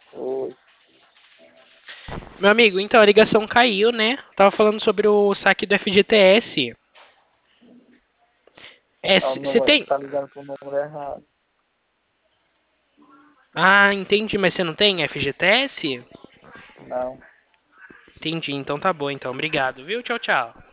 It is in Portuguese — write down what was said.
Oi. Meu amigo, então a ligação caiu, né? Tava falando sobre o saque do FGTS. É, É o você número, tem. tá ligando pro número errado. Ah, entendi, mas você não tem FGTS? Não. Entendi, então tá bom, então. Obrigado, viu? Tchau, tchau.